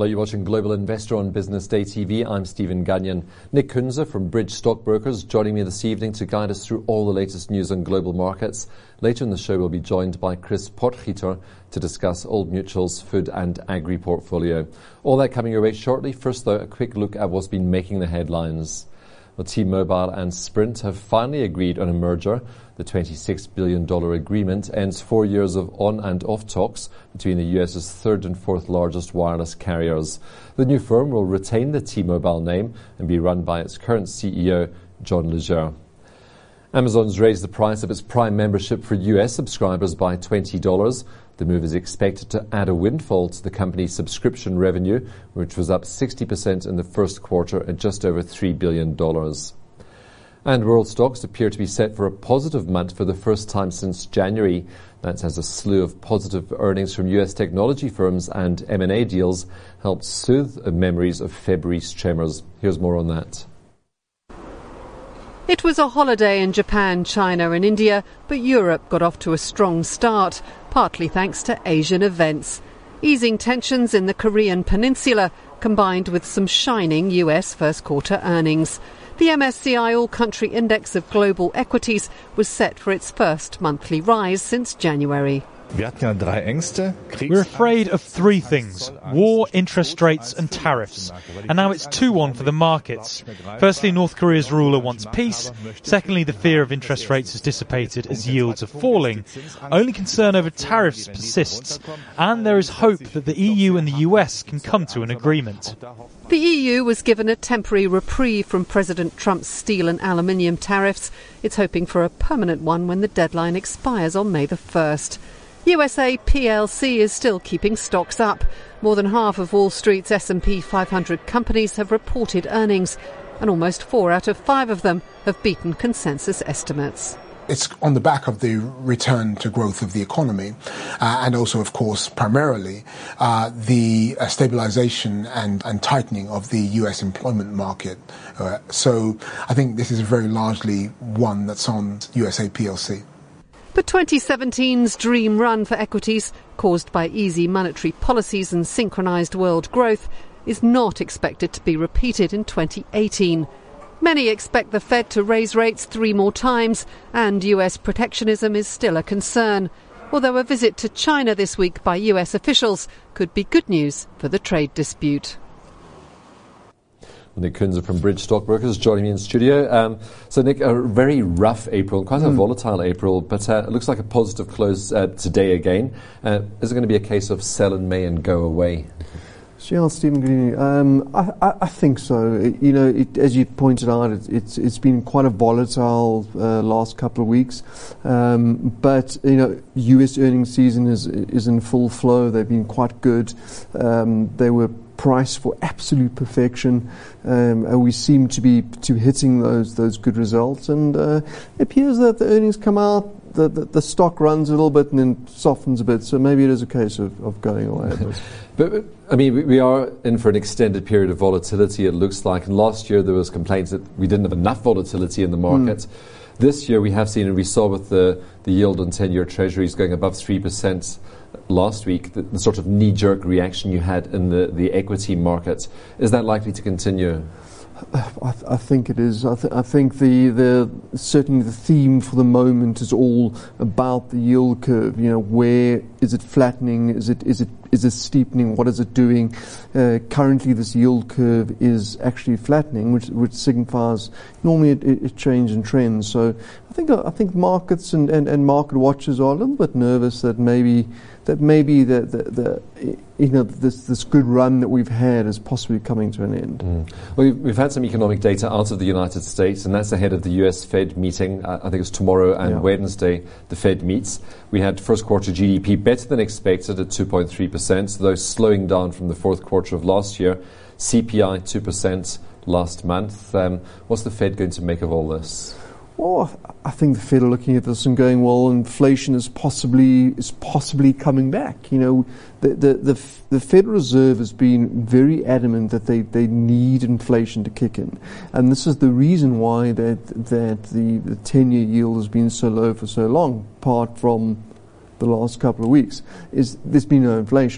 Hello, you're watching Global Investor on Business Day TV. I'm Stephen Gagnon. Nick Kunze from Bridge Stockbrokers joining me this evening to guide us through all the latest news on global markets. Later in the show, we'll be joined by Chris Potgieter to discuss Old Mutual's food and agri portfolio. All that coming your way shortly. First, though, a quick look at what's been making the headlines. Well, T-Mobile and Sprint have finally agreed on a merger. The $26 billion agreement ends 4 years of on and off talks between the US's third and fourth largest wireless carriers. The new firm will retain the T-Mobile name and be run by its current CEO, John Legere. Amazon's raised the price of its Prime membership for US subscribers by $20. The move is expected to add a windfall to the company's subscription revenue, which was up 60% in the first quarter at just over $3 billion. And world stocks appear to be set for a positive month for the first time since January. That's as a slew of positive earnings from US technology firms and M&A deals helped soothe memories of February's tremors. Here's more on that. It was a holiday in Japan, China and India, but Europe got off to a strong start, partly thanks to Asian events. Easing tensions in the Korean peninsula, combined with some shining US first quarter earnings. The MSCI All-Country Index of Global Equities was set for its first monthly rise since January. We're afraid of three things: war, interest rates and tariffs. And now it's 2-1 for the markets. Firstly, North Korea's ruler wants peace. Secondly, the fear of interest rates has dissipated as yields are falling. Only concern over tariffs persists. And there is hope that the EU and the US can come to an agreement. The EU was given a temporary reprieve from President Trump's steel and aluminium tariffs. It's hoping for a permanent one when the deadline expires on May the 1st. USA plc is still keeping stocks up. More than half of Wall Street's S&P 500 companies have reported earnings, and almost 4 out of 5 of them have beaten consensus estimates. It's on the back of the return to growth of the economy and also, of course, primarily the stabilization and tightening of the U.S. employment market. So I think this is very largely one that's on USA plc. But 2017's dream run for equities, caused by easy monetary policies and synchronised world growth, is not expected to be repeated in 2018. Many expect the Fed to raise rates 3 more times, and US protectionism is still a concern. Although a visit to China this week by US officials could be good news for the trade dispute. Nick Kunze from Bridge Stockbrokers joining me in studio. So, Nick, a very rough April, quite a volatile April, but it looks like a positive close today again. Is it going to be a case of sell in May and go away? Yeah, Stephen, good evening. I think so. You know, as you pointed out, it's been quite a volatile last couple of weeks. But you know, US earnings season is in full flow. They've been quite good. They were priced for absolute perfection, and we seem to be hitting those good results. And it appears that the earnings come out, the stock runs a little bit and then softens a bit. So maybe it is a case of going away. But I mean, we are in for an extended period of volatility, it looks like. And last year there was complaints that we didn't have enough volatility in the market. This year we have seen, and we saw with the yield on 10-year treasuries going above 3% last week, the sort of knee-jerk reaction you had in the equity market. Is that likely to continue? I think it is. I think the certainly the theme for the moment is all about the yield curve. You know, where is it flattening? Is it steepening? What is it doing? Currently, this yield curve is actually flattening, which signifies normally a change in trends. So I think markets and market watchers are a little bit nervous that maybe this good run that we've had is possibly coming to an end. Well, we've had some economic data out of the United States, and that's ahead of the US Fed meeting. I think it's tomorrow and Wednesday the Fed meets. We had first quarter GDP better than expected at 2.3%, though slowing down from the fourth quarter of last year. CPI 2% last month. What's the Fed going to make of all this? Well, I think the Fed are looking at this and going, well, inflation is possibly coming back. You know, the Federal Reserve has been very adamant that they need inflation to kick in, and this is the reason why that the 10-year yield has been so low for so long. Apart from the last couple of weeks, is there's been no inflation.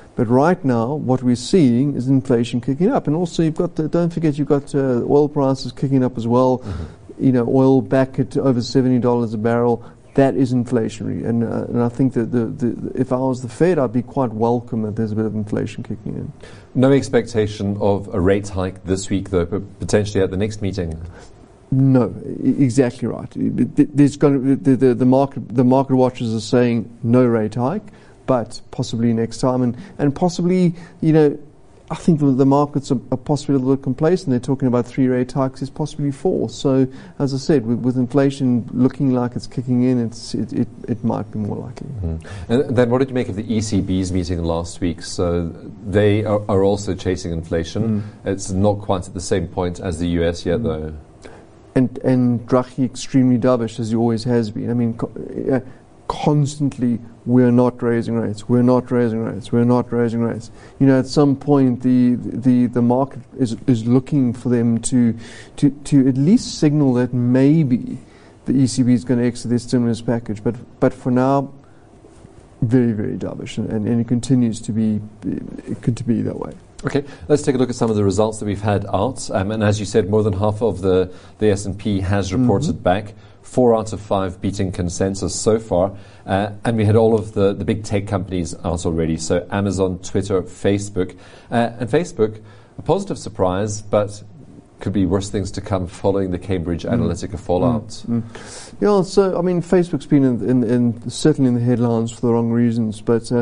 But right now, what we're seeing is inflation kicking up. And also, don't forget, you've got oil prices kicking up as well. Mm-hmm. You know, oil back at over $70 a barrel. That is inflationary. And I think that if I was the Fed, I'd be quite welcome that there's a bit of inflation kicking in. No expectation of a rate hike this week, though, but potentially at the next meeting. No, exactly right. There's going to the market watchers are saying no rate hike, but possibly next time, and possibly, you know, I think the markets are possibly a little bit complacent. They're talking about 3 rate hikes, it's possibly 4. So, as I said, with inflation looking like it's kicking in, it might be more likely. Mm-hmm. And then, what did you make of the ECB's meeting last week? So they are also chasing inflation. It's not quite at the same point as the US yet, though. And Draghi extremely dovish, as he always has been. I mean, constantly, we're not raising rates. We're not raising rates. We're not raising rates. You know, at some point, the market is looking for them to at least signal that maybe the ECB is going to exit their stimulus package. But for now, very, very dovish, and it continues to be that way. Okay, let's take a look at some of the results that we've had out. And as you said, more than half of the S&P has reported back. 4 out of 5 beating consensus so far. And we had all of the big tech companies out already. So Amazon, Twitter, Facebook. And Facebook, a positive surprise, but could be worse things to come following the Cambridge Analytica fallout. Yeah, so I mean, Facebook's been in certainly in the headlines for the wrong reasons, but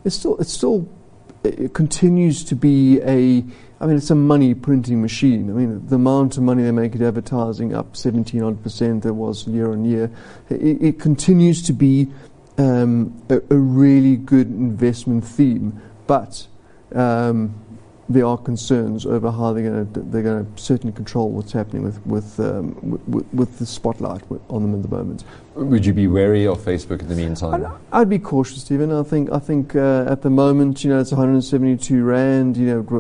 it continues to be it's a money printing machine. I mean, the amount of money they make at advertising up 17% there was year on year. It continues to be a really good investment theme, but there are concerns over how they're going to certainly control what's happening with the spotlight on them at the moment. Would you be wary of Facebook in the meantime? I'd be cautious, Stephen. I think at the moment, you know, it's 172 rand. You know,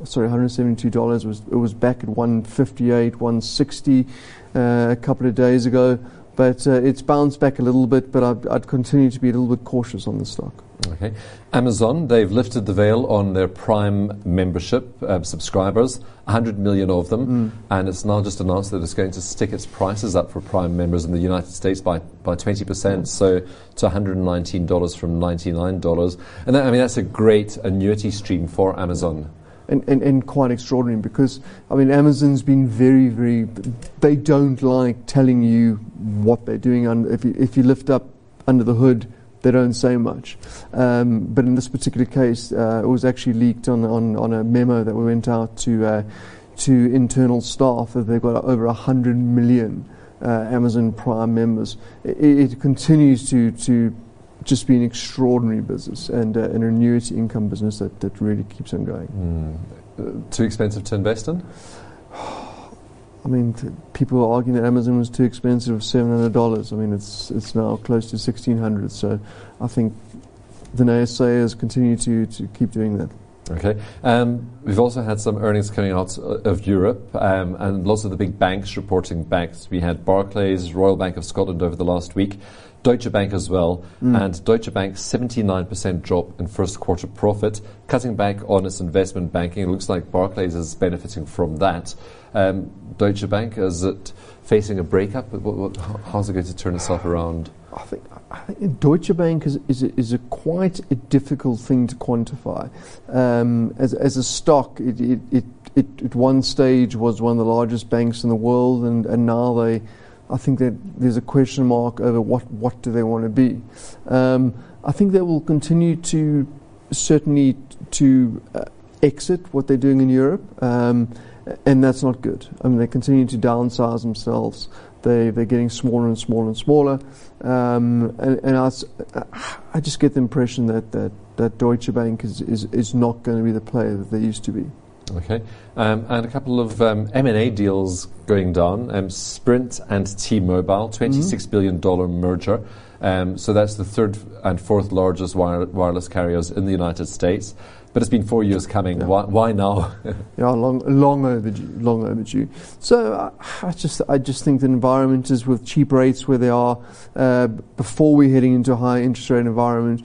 $172. It was back at 158, 160 a couple of days ago. But it's bounced back a little bit. But I'd continue to be a little bit cautious on the stock. Okay. Amazon, they've lifted the veil on their Prime membership subscribers, 100 million of them, and it's now just announced that it's going to stick its prices up for Prime members in the United States by 20%, so to $119 from $99. And that's a great annuity stream for Amazon. And quite extraordinary because, I mean, Amazon's been very, very... They don't like telling you what they're doing. If you lift up under the hood, they don't say much. But in this particular case, it was actually leaked on a memo that we went out to internal staff that they've got over 100 million Amazon Prime members. It continues to just be an extraordinary business and an annuity income business that really keeps on going. Too expensive to invest in? I mean, people are arguing that Amazon was too expensive, $700. I mean, it's now close to $1,600. So I think the naysayers continue to keep doing that. Okay. We've also had some earnings coming out of Europe, and lots of the big banks reporting back. We had Barclays, Royal Bank of Scotland over the last week, Deutsche Bank as well, and Deutsche Bank 79% drop in first quarter profit, cutting back on its investment banking. It looks like Barclays is benefiting from that. Deutsche Bank, is it facing a breakup? How's it going to turn itself around? I think Deutsche Bank is quite a difficult thing to quantify. As a stock, it at one stage was one of the largest banks in the world, and now I think that there's a question mark over what do they want to be. I think they will continue to certainly exit what they're doing in Europe, and that's not good. I mean, they continue to downsize themselves. They're getting smaller and smaller and smaller, and I just get the impression that Deutsche Bank is not going to be the player that they used to be. Okay, and a couple of M&A deals going down. Sprint and T-Mobile, $26 billion merger. So that's the third and fourth largest wireless carriers in the United States. But it's been 4 years coming. Yeah. Why now? Yeah, long overdue. So I just think the environment is with cheap rates where they are before we're heading into a high interest rate environment.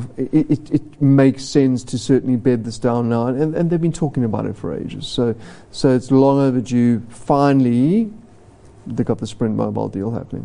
It makes sense to certainly bed this down now, and they've been talking about it for ages. So it's long overdue. Finally, they got the Sprint Mobile deal happening.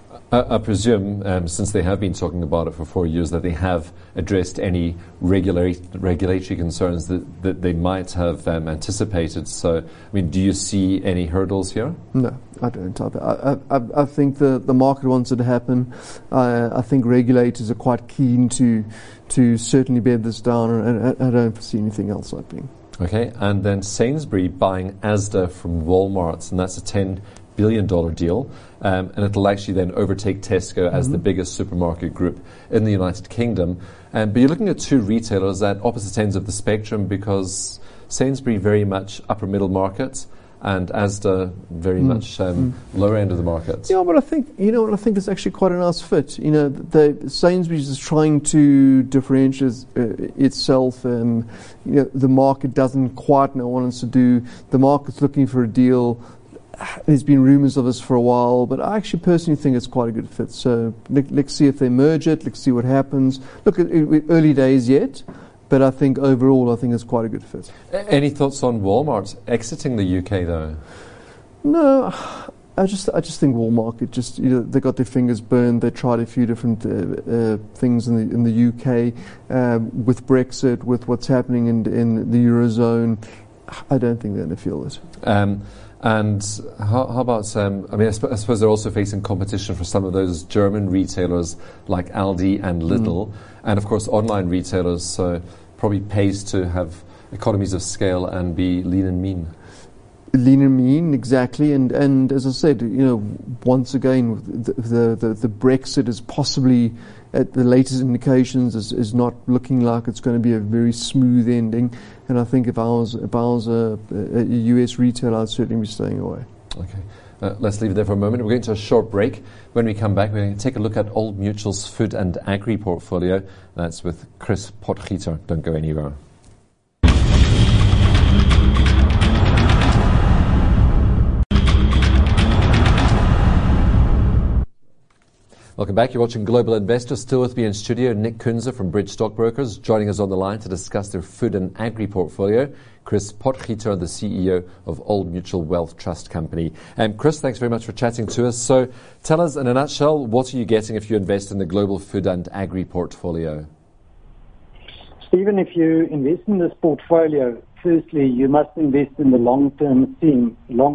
I presume, since they have been talking about it for 4 years, that they have addressed any regulatory concerns that they might have anticipated. So, I mean, do you see any hurdles here? No, I don't. I think the market wants it to happen. I think regulators are quite keen to certainly bed this down, and I don't foresee anything else happening. Okay, and then Sainsbury buying Asda from Walmart, and that's a $10 billion deal, and it'll actually then overtake Tesco as the biggest supermarket group in the United Kingdom. But you're looking at two retailers at opposite ends of the spectrum, because Sainsbury very much upper middle market, and Asda very much lower end of the market. Yeah, but I think it's actually quite a nice fit. Sainsbury's is trying to differentiate itself. The market doesn't quite know what it's to do. The market's looking for a deal. There's been rumours of this for a while, but I actually personally think it's quite a good fit. So let's see if they merge it. Let's see what happens. Look, early days yet, but I think overall, it's quite a good fit. Any thoughts on Walmart exiting the UK though? No, I just think Walmart they got their fingers burned. They tried a few different things in the UK with Brexit, with what's happening in the Eurozone. I don't think they're going to feel it. And how about, I suppose they're also facing competition for some of those German retailers like Aldi and Lidl, and of course online retailers, so probably pays to have economies of scale and be lean and mean. Lean and mean, exactly, and as I said, once again, the Brexit is possibly, at the latest indications, is not looking like it's going to be a very smooth ending. And I think if I was a US retailer, I'd certainly be staying away. Okay, let's leave it there for a moment. We're going to a short break. When we come back, we're going to take a look at Old Mutual's food and agri portfolio. That's with Chris Potgieter. Don't go anywhere. Welcome back. You're watching Global Investor. Still with me in studio, Nick Kunze from Bridge Stockbrokers, joining us on the line to discuss their food and agri portfolio. Chris Potgieter, the CEO of Old Mutual Wealth Trust Company. Chris, thanks very much for chatting to us. So tell us in a nutshell, what are you getting if you invest in the global food and agri portfolio? Stephen, if you invest in this portfolio, firstly, you must invest in the long-term theme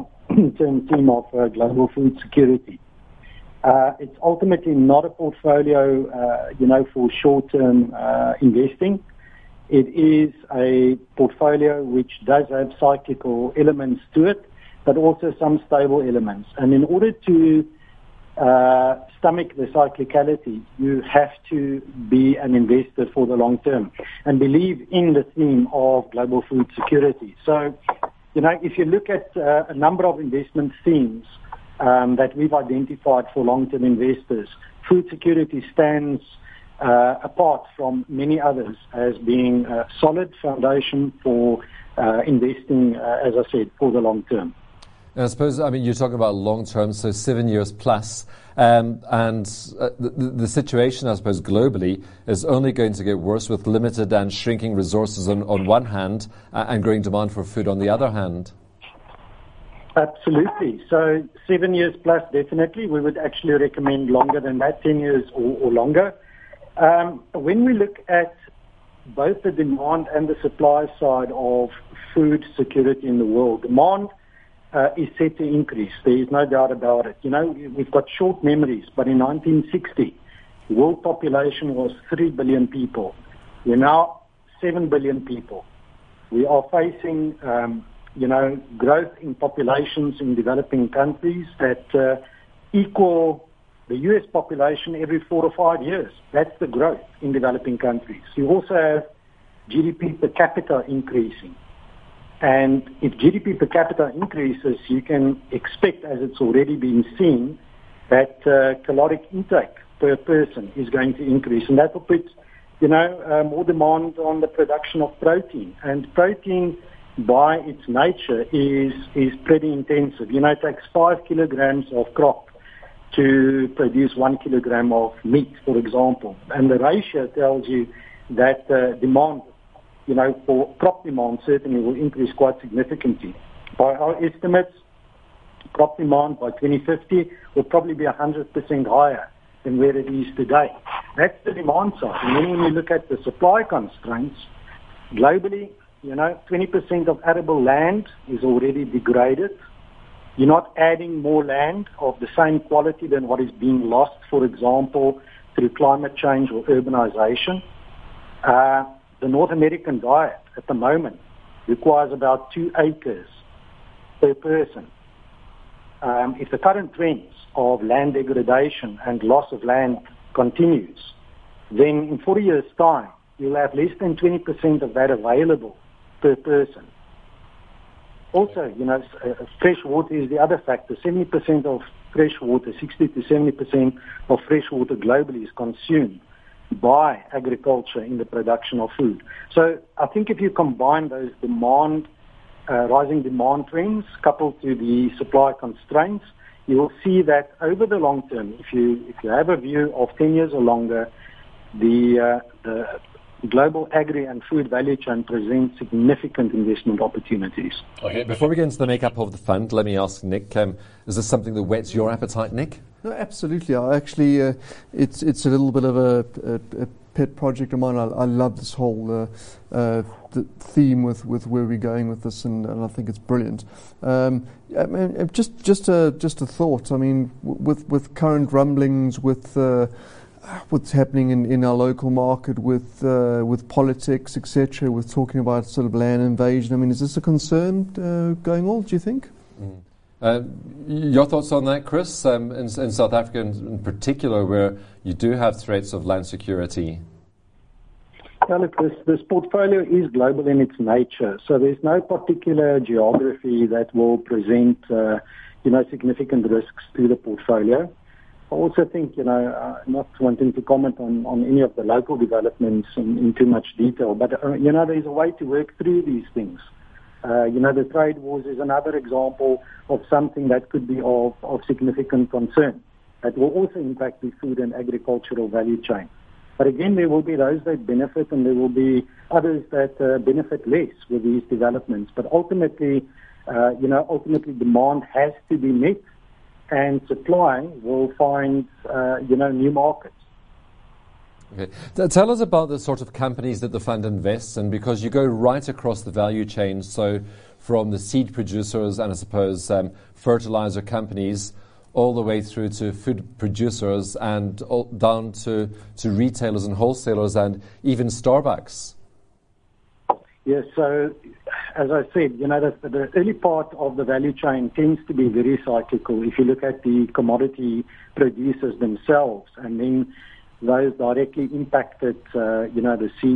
of global food security. It's ultimately not a portfolio, for short-term investing. It is a portfolio which does have cyclical elements to it, but also some stable elements. And in order to stomach the cyclicality, you have to be an investor for the long term and believe in the theme of global food security. So, if you look at a number of investment themes that we've identified for long-term investors, food security stands apart from many others as being a solid foundation for investing, as I said, for the long term. I suppose, you're talking about long term, so 7 years plus, and the situation, I suppose, globally is only going to get worse with limited and shrinking resources on one hand and growing demand for food on the other hand. Absolutely. So 7 years plus, definitely. We would actually recommend longer than that, 10 years or longer. When we look at both the demand and the supply side of food security in the world, demand is set to increase. There is no doubt about it. We've got short memories, but in 1960, the world population was 3 billion people. We're now 7 billion people. We are facing growth in populations in developing countries that equal the U.S. population every 4 or 5 years. That's the growth in developing countries. You also have GDP per capita increasing. And if GDP per capita increases, you can expect, as it's already been seen, that caloric intake per person is going to increase. And that will put more demand on the production of protein. And protein, by its nature, is pretty intensive. It takes 5 kilograms of crop to produce 1 kilogram of meat, for example. And the ratio tells you that demand, for crop demand certainly will increase quite significantly. By our estimates, crop demand by 2050 will probably be 100% higher than where it is today. That's the demand side. And then when you look at the supply constraints, globally, 20% of arable land is already degraded. You're not adding more land of the same quality than what is being lost, for example, through climate change or urbanization. The North American diet at the moment requires about 2 acres per person. If the current trends of land degradation and loss of land continues, then in 40 years' time, you'll have less than 20% of that available per person. Also, fresh water is the other factor. 70% of fresh water, 60 to 70% of fresh water globally is consumed by agriculture in the production of food. So I think if you combine those rising demand trends coupled to the supply constraints, you will see that over the long term, if you have a view of 10 years or longer, the global agri and food value chain presents significant investment opportunities. Okay, before we get into the makeup of the fund, let me ask Nick, is this something that whets your appetite, Nick? No, absolutely. I actually, it's a little bit of a pet project of mine. I love this whole the theme with where we're going with this, and I think it's brilliant. Just a thought. I mean, with current rumblings, with what's happening in our local market, with politics, etc., with talking about sort of land invasion. I mean, is this a concern going on, do you think? Your thoughts on that, Chris? In South Africa in particular, where you do have threats of land security? Well, look, this portfolio is global in its nature, so there's no particular geography that will present, significant risks to the portfolio. I also think, not wanting to comment on any of the local developments in too much detail, but, there's a way to work through these things. The trade wars is another example of something that could be of significant concern. That will also impact the food and agricultural value chain. But again, there will be those that benefit and there will be others that benefit less with these developments. But ultimately, demand has to be met and supply will find, new markets. Okay. Tell us about the sort of companies that the fund invests in, because you go right across the value chain, so from the seed producers and I suppose fertilizer companies all the way through to food producers and down to retailers and wholesalers and even Starbucks. Yes, so as I said, the early part of the value chain tends to be very cyclical. If you look at the commodity producers themselves, and then those directly impacted, the seed,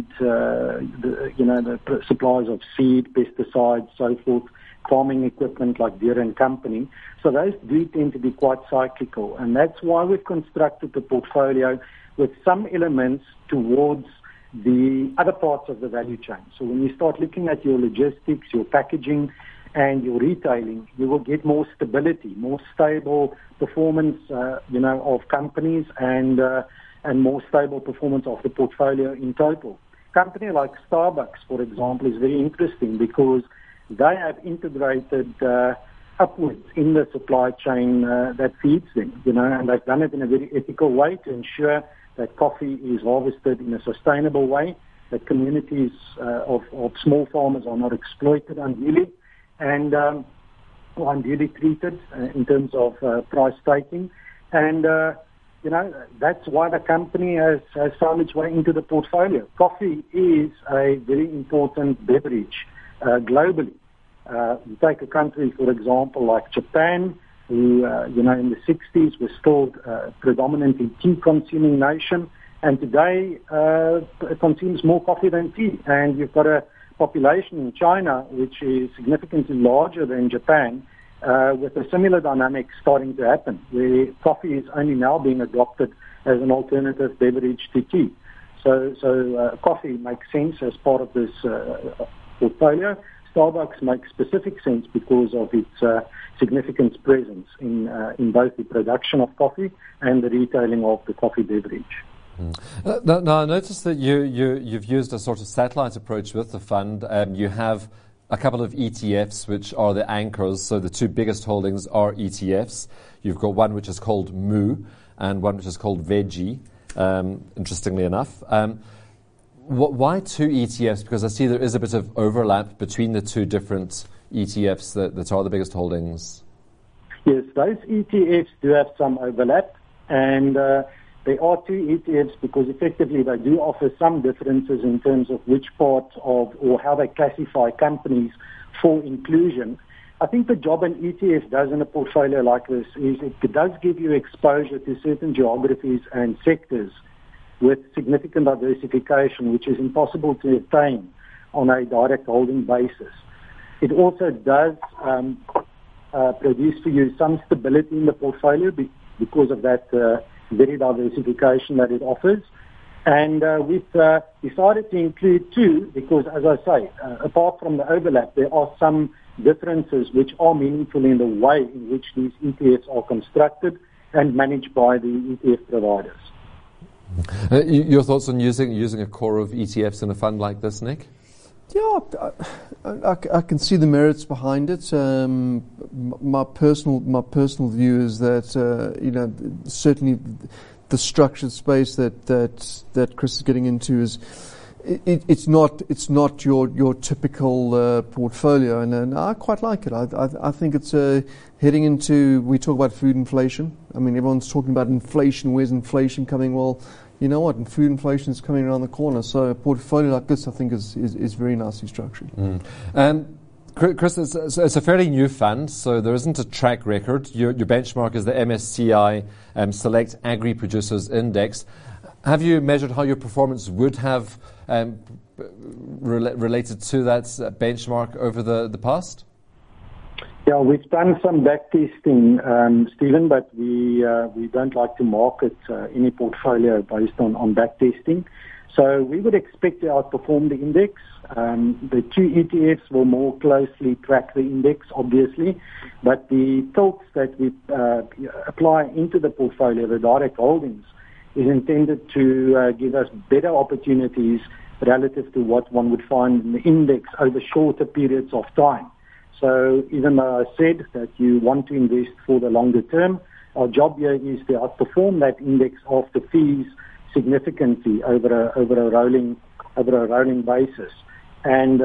the supplies of seed, pesticides, so forth, farming equipment like Deere and Company. So those do tend to be quite cyclical, and that's why we've constructed the portfolio with some elements towards the other parts of the value chain. So when you start looking at your logistics, your packaging, and your retailing, you will get more stability, more stable performance, of companies and more stable performance of the portfolio in total. A company like Starbucks, for example, is very interesting because they have integrated upwards in the supply chain that feeds them, and they've done it in a very ethical way to ensure that coffee is harvested in a sustainable way, that communities of small farmers are not exploited unduly and unduly treated in terms of price taking. And that's why the company has found its way into the portfolio. Coffee is a very important beverage globally. You take a country, for example, like Japan, who, in the 60s was still predominantly tea-consuming nation, and today consumes more coffee than tea. And you've got a population in China which is significantly larger than Japan, with a similar dynamic starting to happen, where coffee is only now being adopted as an alternative beverage to tea. So coffee makes sense as part of this portfolio. Starbucks makes specific sense because of its significant presence in both the production of coffee and the retailing of the coffee beverage. Now, I noticed that you've used a sort of satellite approach with the fund. You have a couple of ETFs, which are the anchors. So the two biggest holdings are ETFs. You've got one which is called MOO and one which is called Veggie, interestingly enough. Why two ETFs? Because I see there is a bit of overlap between the two different ETFs that are the biggest holdings. Yes, those ETFs do have some overlap, and there are two ETFs because effectively they do offer some differences in terms of which part of or how they classify companies for inclusion. I think the job an ETF does in a portfolio like this is it does give you exposure to certain geographies and sectors with significant diversification, which is impossible to attain on a direct holding basis. It also does produce for you some stability in the portfolio because of that very diversification that it offers. And we've decided to include two because, as I say, apart from the overlap, there are some differences which are meaningful in the way in which these ETFs are constructed and managed by the ETF providers. Your thoughts on using a core of ETFs in a fund like this, Nick? Yeah, I can see the merits behind it. My personal view is that certainly the structured space that Chris is getting into is it's not your typical portfolio, and I quite like it. I think it's heading into, we talk about food inflation. I mean, everyone's talking about inflation. Where's inflation coming? Well, you know what? And food inflation is coming around the corner. So a portfolio like this, I think, is very nicely structured. Chris, it's a fairly new fund, so there isn't a track record. Your benchmark is the MSCI Select Agri Producers Index. Have you measured how your performance would have related to that benchmark over the past? Yeah, we've done some back testing, Stephen, but we don't like to market any portfolio based on back testing. So we would expect to outperform the index. The two ETFs will more closely track the index, obviously, but the tilts that we apply into the portfolio, the direct holdings, is intended to give us better opportunities relative to what one would find in the index over shorter periods of time. So even though I said that you want to invest for the longer term, our job here is to outperform that index after fees significantly over a rolling basis. And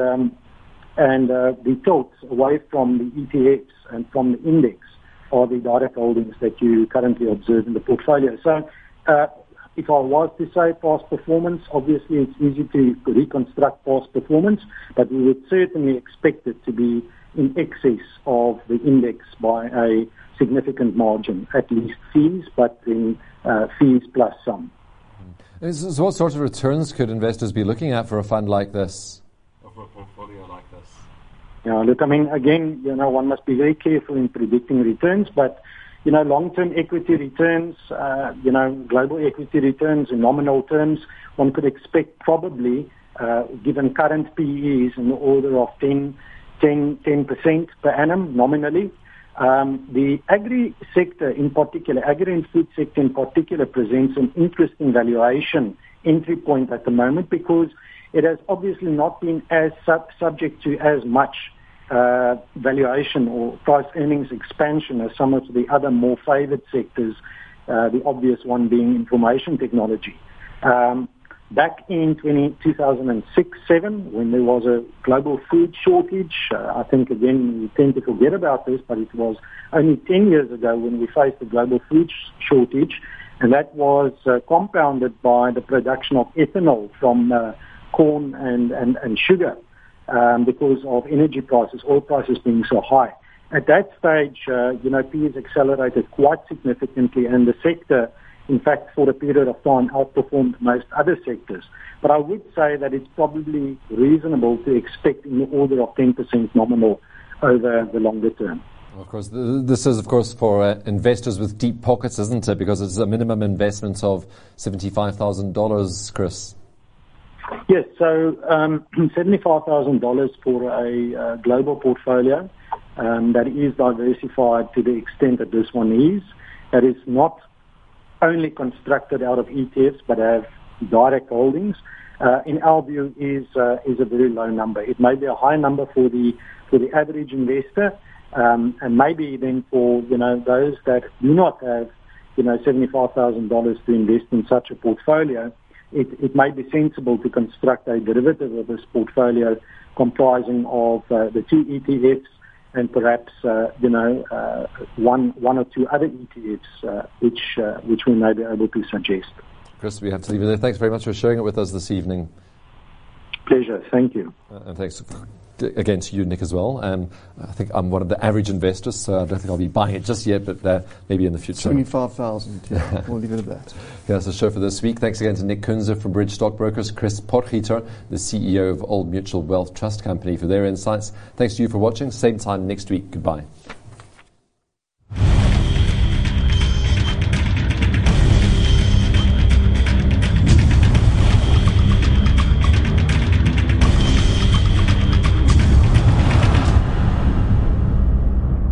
the tilts away from the ETFs and from the index are the direct holdings that you currently observe in the portfolio. So if I was to say past performance, obviously it's easy to reconstruct past performance, but we would certainly expect it to be in excess of the index by a significant margin, at least fees, but in fees plus some. So what sort of returns could investors be looking at for a fund like this, or for a portfolio like this? Yeah, look, I mean, again, one must be very careful in predicting returns, but long-term equity returns, global equity returns in nominal terms, one could expect probably, given current PEs, in the order of 10% per annum nominally. The agri sector in particular, agri and food sector in particular, presents an interesting valuation entry point at the moment because it has obviously not been as subject to as much valuation or price earnings expansion as some of the other more favored sectors, the obvious one being information technology. Back in 2006-07, when there was a global food shortage, I think, again, we tend to forget about this, but it was only 10 years ago when we faced a global food shortage, and that was compounded by the production of ethanol from corn and sugar because of energy prices, oil prices being so high. At that stage, PEs accelerated quite significantly, and the sector, in fact, for a period of time, outperformed most other sectors. But I would say that it's probably reasonable to expect in the order of 10% nominal over the longer term. Of course, this is, of course, for investors with deep pockets, isn't it? Because it's a minimum investment of $75,000, Chris. Yes, so $75,000 for a global portfolio that is diversified to the extent that this one is. That is not only constructed out of ETFs but have direct holdings. In our view, is a very low number. It may be a high number for the average investor, and maybe then for those that do not have $75,000 to invest in such a portfolio. It may be sensible to construct a derivative of this portfolio comprising of the two ETFs and perhaps one or two other ETFs, which we may be able to suggest. Chris, we have to leave it there. Thanks very much for sharing it with us this evening. Pleasure. Thank you. And thanks again to you, Nick, as well. I think I'm one of the average investors, so I don't think I'll be buying it just yet, but maybe in the future. 75,000, yeah. We'll leave it at that. Yeah, that's the show for this week. Thanks again to Nick Kunze from Bridge Stockbrokers, Chris Potgieter, the CEO of Old Mutual Wealth Trust Company, for their insights. Thanks to you for watching. Same time next week. Goodbye.